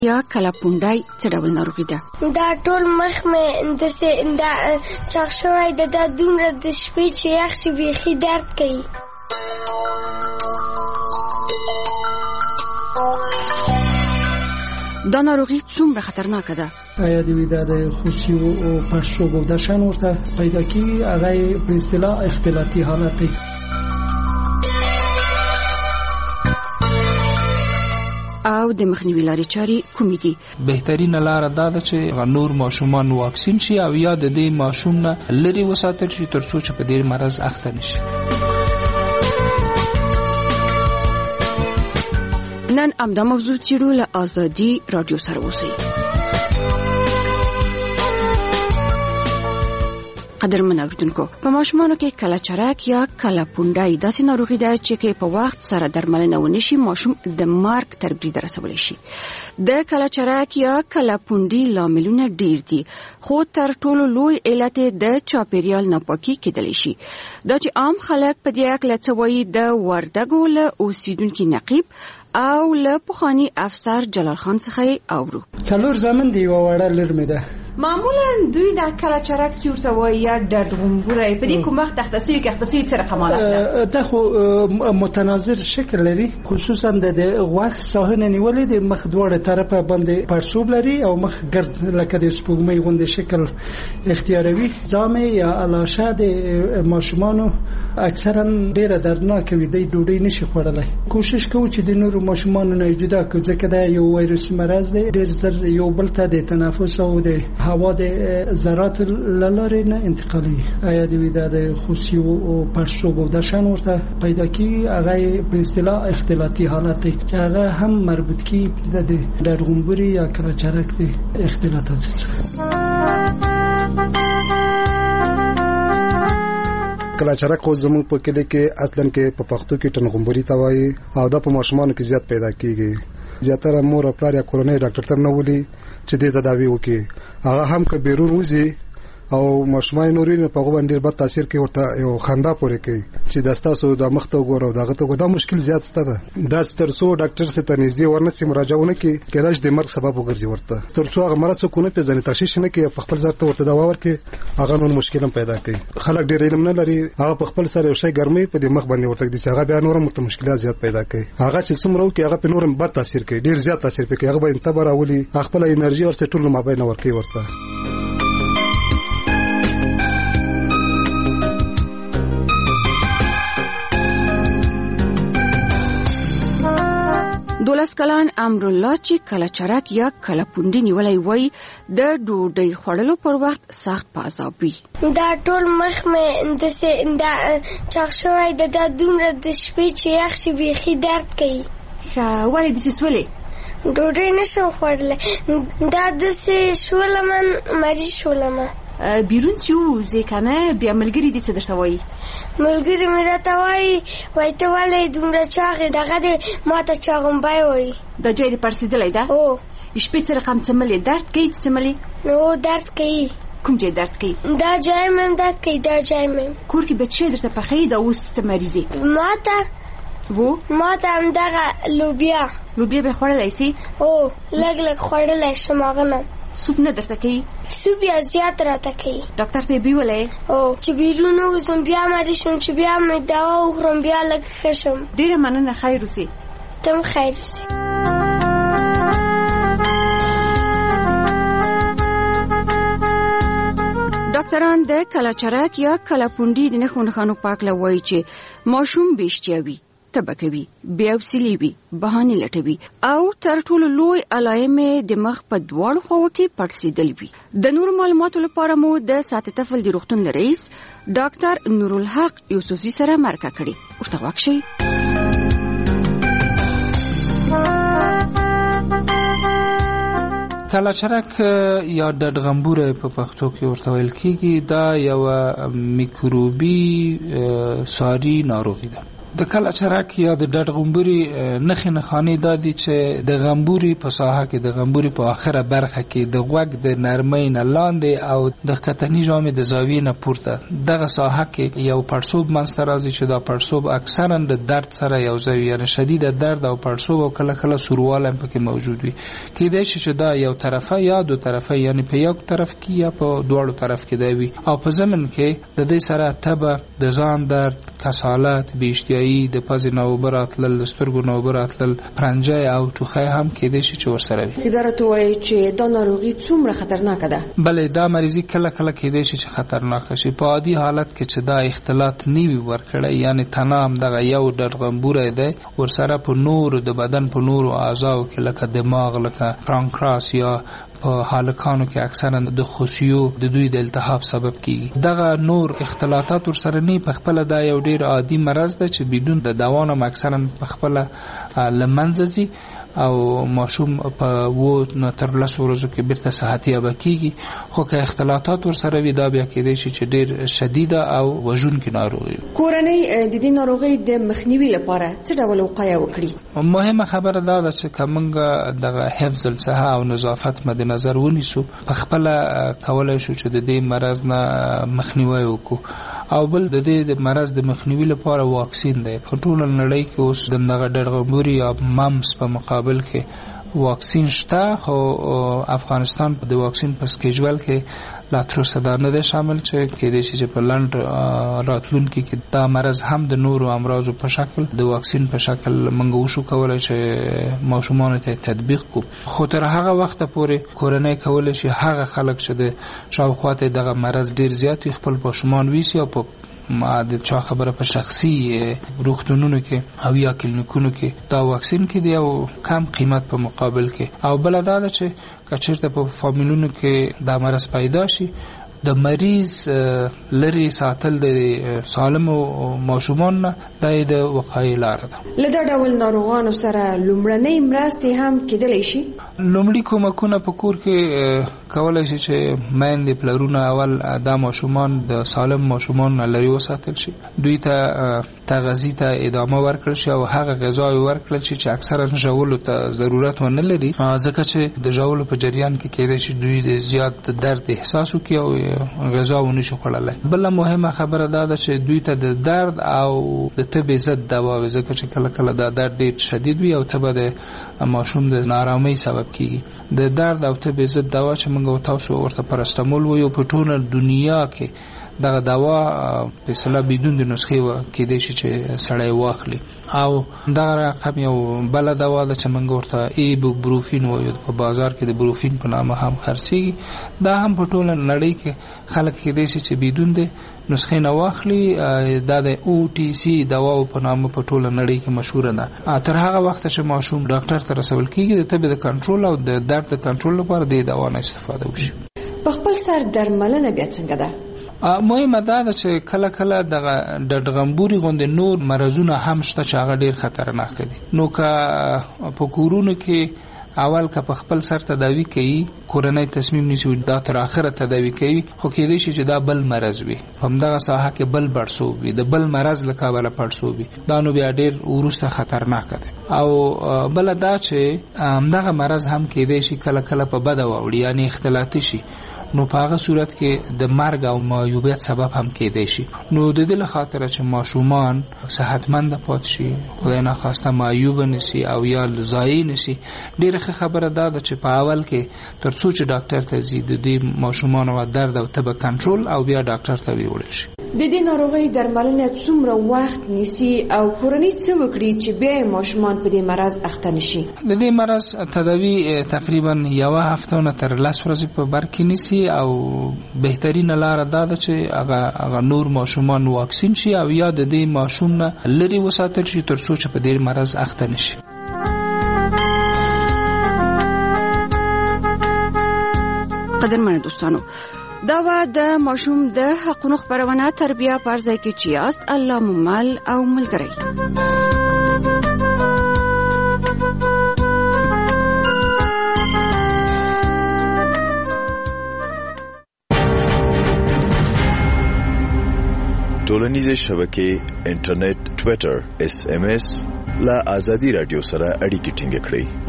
یا کلپوندای څه ډول ناروغي ده؟ دا ټول مخ مې دا چاق شوی دا دومره د شپې چې یخ شي بیخي درد کوي. دا ناروغي څومره خطرناکه ده؟ آیا د ویدا د خوشي او پړسوب د شان ورته پیدا کیږي، هغه په اصطلاح اختلاطي حالت دی. او د مخنیوي لارې چارې کومې دي؟ بهترینه لاره دا ده چې نور ماشومان واکسین شي او یا د دې ماشوم نه لرې وساتل شي ترڅو چې په دې مرض اخته نشي. نن همدا موضوع څیړو له آزادي رادیو سره اوسئ. قدرمن اوریدونکو، په ماشومانو کې کلچرک یا کلپوندای داسې ناروغي ده چې په وخت سره درملنه ونشي ماشوم د مرګ تر برید رسولی شي. د کلچرک یا کلپوندي لاملونه ډیر دي، خو تر ټولو لوی علت د چاپیریال ناپاکي کېدلی شي. دا چې عام خلک په دې اړه څه وایي د وردګو له اوسیدونکو نقیب او له پخواني افسر جلال خان څخه اورو. څلور زمن دی و وړه لرمه ده. معمولا دوی د کلچرک چې ورته وایي یا ډډغمبوري په دې کوم وخت تختصي سره کمالات ده. دا خو متناظر شکل لري، خصوصا د غوږ ساحنه نیولې د مخ دواړه طرفه باندې پړسوب لري او مخ ګرد لکه د سپوږمۍ غوندې شکل اختیاروي. زامه یا الاشه د ماشومانو اکثرا ډیره دردناک وي، د ډوډۍ نشي خوړلای. کوشش کوو چې د نورو ماشومانو نه جدا کړو ځکه دا یو وایرسي مرض دی، ډیر زر یو بل ته د تنفس او د هوا د ذرات لارې نه انتقالي. آیا د ویدا د خوشي او پړسوب د شان ورته پیدا کیږي، هغه په اصطلاح اختلاطي حالت دی چې هغه هم مربوط کی د ډډغمبوري یا کلچرک دی اختلاطات څخه. کلچرک خو زموږ په کلی کې اصلا کې په پښتو کې ټنغمبوري ته وایي او دا په ماشومانو کې زیات پیدا کیږي. زیاتره مور او پلار یا کورنۍ ډاکټر ته نه ولي چې دې تداوی وکړي. هغه هم که بیرون وځي او ماشومان نورین په غو باندې بد تاثیر کوي، ورته یو خندا پورې کوي چې داستاسو د مخته وګورو دغه ته دا مشکل زیات ستده. دا ترڅو ډاکټر سره ته نږدې ورنسي مراجعونه کوي کېدای شي د مرګ سبب وګرځي، ورته ترڅو هغه مرض څوک نه پیژني تشخیص نه کوي، په خپل ځای ته ورته دوا ورکړي، هغه نور مشکل هم پیدا کوي. خلک ډېر علم نه لري، هغه په خپل سره یو شی ګرمي په دې مخ باندې ورته دي چې هغه بیا نور هم مشکلات زیات پیدا کوي. هغه چې څومره وکي هغه په نور هم بد تاثیر کوي، ډېر زیات تاثیر کوي. هغه به انتباه راولي، خپل انرژي ورته ټول مابین ورکوي ورته. دولس کلن امرالله چې کلچرک یا کلپوندي نیولای وای د ډوډۍ خوړلو پر وخت سخت په عذاب وي. دا ټول مخ مې دا چاق شوی دا دومره د شپې چې یخ شي بیخي درد کوي. ولې داسې سولې؟ ډوډۍ نشم خوړلی، دا داسې شولم مریض شولم. بیرون چې ووځې که نه بیا ملګري دې څه درته وایي؟ ملګري مې راته وایي ته ولې دومره چاغې، دغه دې ما ته چاغمبی وایي. دا جای دې پړسېدلی ده؟ هو. شپې څه رقم څملې درد کوي څملې؟ هو درد کوي. کوم ځای درد کوي؟ دا ځای مې هم درد کوي، دا ځای مې. کور کې به څه درته پخوي دا اوس ته مریض یې؟ ما ته همدغه لوبیا به خوړلی سي؟ هو لږ خوړلی شم. هغه نه سوپ نه درته کوي؟ سوپ یا زیات راته کوي. ډاکټر ته یې بیولې؟ هو چې بیرون وځم بیا مریض شم، چې بیا مې دوا وخورم بیا لږ ښه شم. ډېره مننه، خیر اوسې. ته هم خیر اوسې. ډاکټران د کلچرک یا کلپوندي د نښو نښانو په اړه وایي چې ماشوم بېشتیا وي، تبه کوي، بې حوصلې وي، بهانې لټوي او تر ټولو لوی علائم د مخ په دواړو خواو کې پړسېدل وي. د نورو معلوماتو لپاره مو د سات طفل د روغتون رئیس ډاکټر نورالحق یوسفزي سره مرکه کړې. ورته غوږ شئ. کلچرک یا ډډغمبوره په پښتو کې ورته ویل کېږي. دا یو میکروبي ساري ناروغي ده. د کلچرک یا د ډډ غومبوري نښې نښانې دا دي چې د غومبوري په ساحه کې د غومبوري په آخره برخه کې د غوږ د نرمۍ نه لاندې او د ښکتني ژامې د زاویې نه پورته دغه ساحه کې یو پړسوب منځته راځي چې دا پړسوب اکثرا د درد سره یو ځای یعنی شدید درد او پړسوب او کله کله سوروالی هم پکې موجود وي. کیدای شي چې دا یو طرفه یا دو طرفه یعنی په یو طرف کې یا په دواړو طرف کې دی وي او په ضمن کې د دې سره تبه د ځان درد کسالت بیشتیایی د پزې نه اوبه راتلل د سترګو نه اوبه راتلل پرنجی او ټوخی هم کیدای شي چې ورسره وي. اداره وایي چې دا ناروغي څومره خطرناکه ده؟ بلې دا مریضي کله کله کیدای شي چې خطرناکه شي په عادي حالت کې چې دا اختلاط نیوي ورکړی یعنی تنه هم دغه یو ډډ غومبوری دی ورسره په نورو د بدن په نورو اعضاو کې لکه دماغ لکه پانکراس یا په هالکانو کې اکثرا د خصیو د دوی د التهاب سبب کیږي. دغه نور اختلاطات ورسره نه په خپل دا یو ډیر عادي مرض ده چې بدون د دوا نه اکثرا په خپل لمنځ ځي او ماشوم په و تر 10 ورځو کې بیرته صحتي ابه کیږي. خو که اختلاطات ورسره وي دا بیا کېدای شي چې ډیر شدیده او وژونکې ناروغي. کورنۍ د دې ناروغۍ د مخنیوي لپاره څه ډول وقایه وکړي؟ مهمه خبره دا ده چې کومه دغه حفظ الصحه او نظافت مد نظر ونیسو په خپل کولای شو چې د دې مرض نه مخنیوي وکړو او بل د دې مرض د مخنیوي لپاره واکسین دی. په ټول نړۍ کې اوس دغه ډډ غومبوري یا ممس په مقابل کې واکسین شته خو افغانستان په د واکسین په سکیجول کې لا تر اوسه دا نه دی شامل چې کېدای شي چې په لنډ راتلونکي کې دا مرض هم د نورو امراضو په شکل د واکسین په شکل موږ وشو کولای چې ماشومانو ته تطبیق کو. خو تر هغه وخت پورې کورنۍ کولای شي هغه خلک چې د شاوخوا ته دغه مرض ډیر زیات خپل ماشومان ویسي او په ما د چا خبره په شخصي روغتونونو کې او یا کلینیکونو کې دا واکسین کې دی او کم قیمت په مقابل کې او بل دا چې کچېرته په فامیلونو کې دا مرض پیدا شي د مریض لري ساتل د سالم او ماشومان نه د وقایې لاره ده. لدا ډول ناروغانو سره لومړنۍ مرستې هم کېدلی شي. لومړی کومکونه په کور کې کولای شي چې میندې پلرونه اول دا ماشومان د سالم ماشومان لري وساتل شي. دوی ته تغذیه ته ادامه ورکړل شي او هغه غذاوي ورکړل شي چې اکثرا ژولو ته ضرورت ونه لري ځکه چې د ژولو په جریان کې کېدای شي دوی د زیات درد احساس وکړي او غذا ونشي خوړلای. بل مهمه خبره دا ده چې دوی ته د درد او د تبې ضد دوا ځکه چې کله کله دا درد ډیر شدید وي او تبه د ماشوم د نارامۍ سبب کیږي. د درد او تبې ضد دوا چې موږ تاسو ورته پرستمول وایو په ټوله دنیا کې دغه دوا په اصطلاح بدون د نسخې کېدای شي چې سړی واخلي او دغه رقم یو بل دوا ده چې موږ ورته ایبوپروفین وایو په بازار کې د بروفین په نامه هم خرڅېږي. دا هم په ټوله نړۍ کې خلک کېدای شي چې بدون د نسخې نه واخلي. دا د او ټي سي دوا په نامه په ټوله نړۍ کې مشهوره ده. تر هغه وخت چې ماشوم ډاکټر ته رسول کېږي د تبې د کنټرول او د درد د کنټرول لپاره د دوا نه استفاده وشي. په خپل سر درملنه بیا څنګه ده؟ مهمه دا ده چې کله کله دغه ډډ غومبوري غوندې نور مرضونه هم شته چې هغه ډیر خطرناک دي. نو که په کورونو کې اول که په خپل سر تداوی کوي کورنۍ تصمیم نیسي دا تر اخره تداوی کوي خو کېدای شي چې دا بل مرض وي په همدغه ساحه کې بل پړسوب وي د بل مرض له کبله پړسوب وي دا نو بیا ډیر وروسته خطرناک دی. او بل دا چې همدغه مرض هم کېدای شي کله کله په بده واوړي یعنی اختلاطي شي نو په هغه صورت کې د مرګ او معیوبیت سبب هم کېدای شي. نو د دې له خاطره چې ماشومان صحتمند پاتې شي خدای نه خواسته معیوب نشي او یا ضایع نشي ډیره خبره دا ده چې په اول کې تر څو چې ډاکټر ته ځي د دې ماشومان او درد او تبه کنټرول او بیا ډاکټر ته ویوړل شي. د دې ناروغۍ درملنه څومره وخت نیسي او کورنۍ څه وکړي چې بیا ماشومان په دې مرض اخته نشي؟ د دې مرض تداوی تقریبا یو هفته نه تر 10 ورځې په بر کې نیسي او بهترین لاره دا ده چې هغه نور ماشومان واکسین شي او یا د دې ماشوم نه لري وساتل شي تر څو چې په دې مرض اخته نشي. قدرمن دوستانو دا و د ماشوم د حقونو خبرونه تربیه پرځای کې چیاست الله ممل او ملګری. ټولنیزې شبکې انټرنیټ ټوئیټر SMS لا ازادي رادیو سره اړیکې ټینګ کړئ.